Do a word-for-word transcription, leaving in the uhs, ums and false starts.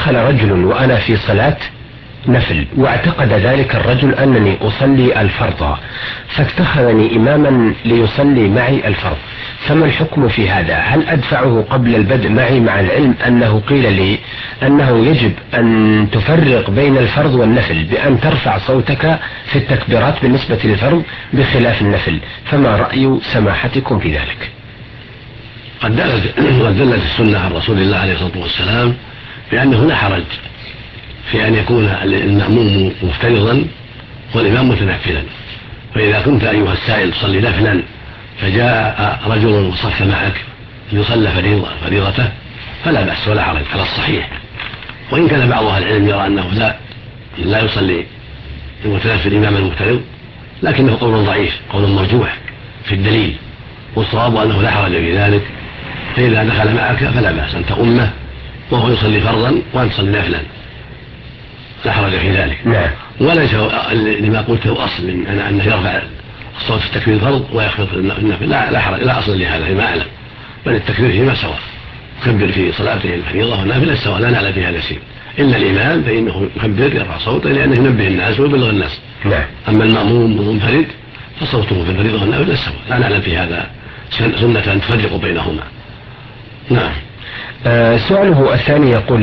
دخل رجل وأنا في صلاة نفل، واعتقد ذلك الرجل أنني أصلي الفرض، فاتخذني إماما ليصلي معي الفرض، فما الحكم في هذا؟ هل أدفعه قبل البدء معي مع العلم أنه قيل لي أنه يجب أن تفرق بين الفرض والنفل بأن ترفع صوتك في التكبيرات بالنسبة للفرض بخلاف النفل، فما رأي سماحتكم في ذلك؟ قد دلت السنة عن رسول الله عليه الصلاة والسلام بأنه لا حرج في أن يكون المأموم مفترضا والإمام متنفلا. فإذا كنت أيها السائل تصلي نفلا فجاء رجل وصف معك ليصلى فريضته فلا بأس ولا حرج على الصحيح، وإن كان بعض أهل العلم يرى أنه لا لا يصلي المتنفل إمام المفترض، لكنه قول ضعيف، قول مرجوح في الدليل، والصواب أنه لا حرج في ذلك. فإذا دخل معك فلا بأس أن تؤمه وهو يصلي فرضا وأن تصلي نفلا، لا حرج في ذلك. نعم. وليس لما قلته أصل من أنه يرفع الصوت في تكبير الفرض ويخفض النفل، لا, لا, حرج لا أصل لهذا فيما أعلم، بل التكبير فيما سواء، يكبر في صلاته الفريضة والنافلة سواء، لا نعلم في هذا الشيء، إلا الإمام فإنه يكبر يرفع صوته لأنه ينبه الناس ويبلغ الناس. نعم. أما المأموم المنفرد فصوته في الفريضة والنافلة سواء، لا نعلم في هذا سنة أن تفرق بينهما. نعم. آه سؤاله الثاني يقول: